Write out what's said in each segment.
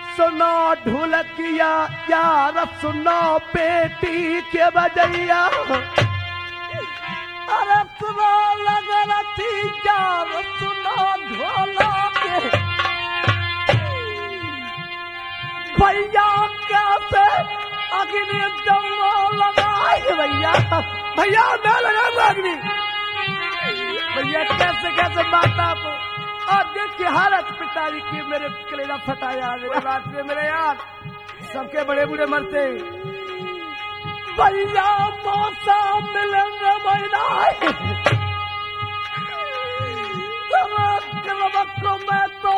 सुनो ढोलकिया यार सुनो बेटी के बजैया, अरे सुनो लगती यार सुनो ढोलक भैया कैसे अग्नि जमो लगाए भैया, भैया मैं लगाऊंगा अग्नि भैया, कैसे कैसे माता को और देखिए हालत पिताजी की, मेरे कलेजा फटा यार, मेरे बात में मेरे यार सबके बड़े बूढ़े मरते भैया, मौसा मिलेंगे महिलाएं को मैं तो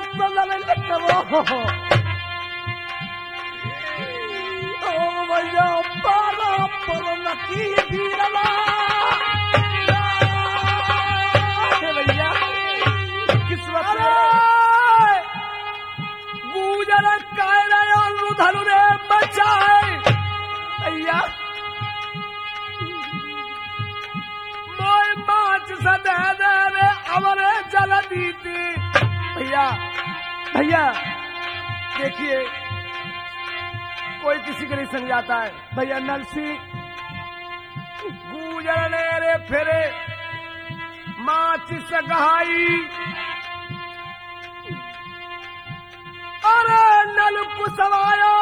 ओ भैया पारा पर नकी भीरला भैया किस्मत गुजर कायरे और रुधनु ने बचाए भैया, मोय माच सदे रे अमरे जल दीती भैया, भैया देखिए कोई किसी को नहीं समझाता है भैया, नलसी गुजरने रे फिरे माचिस गहाई, अरे नल कुसवायो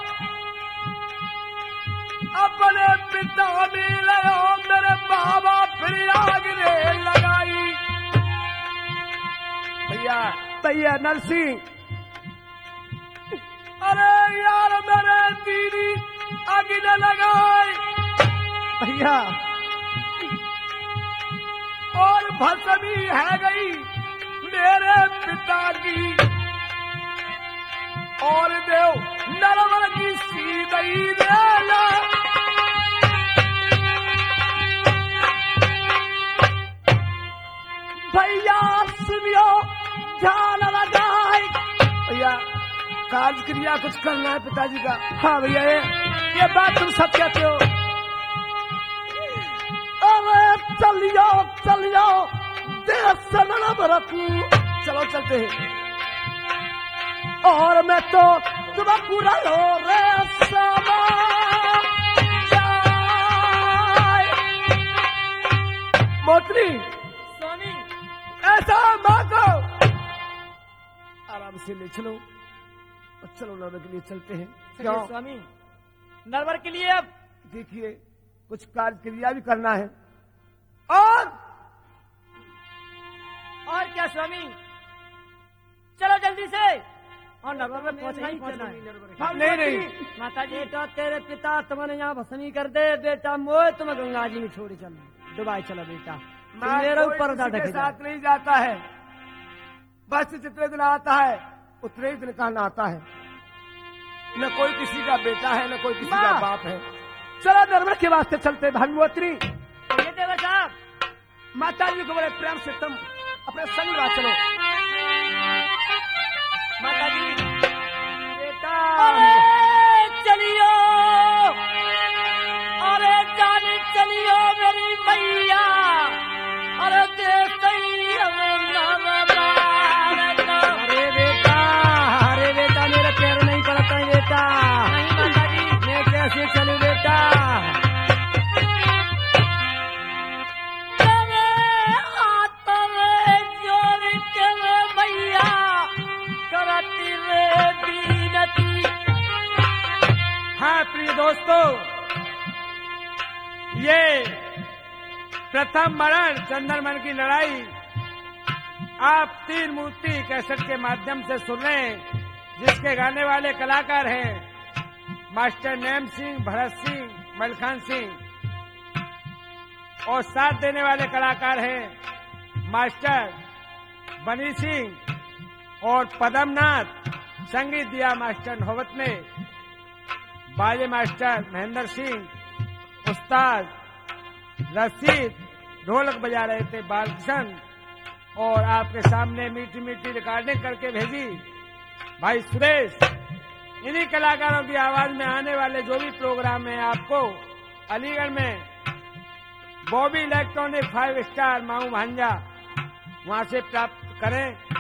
अपने पिता मिले मेरे बाबा फिर आग रे लगाई भैया, भैया नरसिंह अरे यार मेरे दीदी आगे न लगाए भैया, और भस्मी है गई मेरे पिता की, और देव नरवर की सीधई देला भैया, सुनियो ध्यान लगाए भैया, काज क्रिया कुछ करना है पिताजी का। हाँ भैया ये बात तुम सब कहते हो, अरे चलियो चलियो देश से न बरकू, चलो चलते हैं, और मैं तो तुम्हें पूरा लो रे समा मोतरी स्वामी ऐसा माँ को आराम से ले चलो, और चलो नरवर के लिए चलते हैं। क्यों स्वामी? नरवर के लिए अब देखिए कुछ कार्य क्रिया भी करना है, और क्या स्वामी? चलो जल्दी से, और नरवर में पहुंचना ही पहुंचना है। नहीं नहीं माता जी, बेटा तेरे पिता तुम्हें यहाँ भस्मी कर दे, बेटा मोह तुम्हें गंगा जी में छोड़ चल दुबई चलो बेटा, मेरे ऊपर के साथ नहीं जाता है, बस जितने दिन आता है उतने ही दिन कहना आता है, न कोई किसी का बेटा है न कोई किसी का बाप है। चलो नरवर के वास्ते चलते भानुमोत्री। ये देवर साहब, माता जी को बड़े प्रेम से तुम अपने संग ला चलो। माता जी बेटा चलियो, अरे जाने चलियो मेरी मैया, अरे अरे बेटा मेरे पैर नहीं पड़ता है बेटा, नहीं माता जी, मैं कैसे चलूं बेटा, हाँ प्रिय दोस्तों, ये प्रथम मरण चंद्रमन की लड़ाई आप तीन मूर्ति कैसेट के माध्यम से सुन रहे हैं, जिसके गाने वाले कलाकार हैं मास्टर नेम सिंह, भरत सिंह, मलखान सिंह, और साथ देने वाले कलाकार हैं मास्टर बनी सिंह और पदमनाथ। संगीत दिया मास्टर नौबत ने, बाजे मास्टर महेंद्र सिंह, उस्ताद रशीद, ढोलक बजा रहे थे बालकिशन, और आपके सामने मीठी मीठी रिकॉर्डिंग करके भेजी भाई सुरेश। इन्हीं कलाकारों की आवाज में आने वाले जो भी प्रोग्राम है आपको अलीगढ़ में बॉबी इलेक्ट्रॉनिक 5 स्टार माऊ भांजा वहां से प्राप्त करें।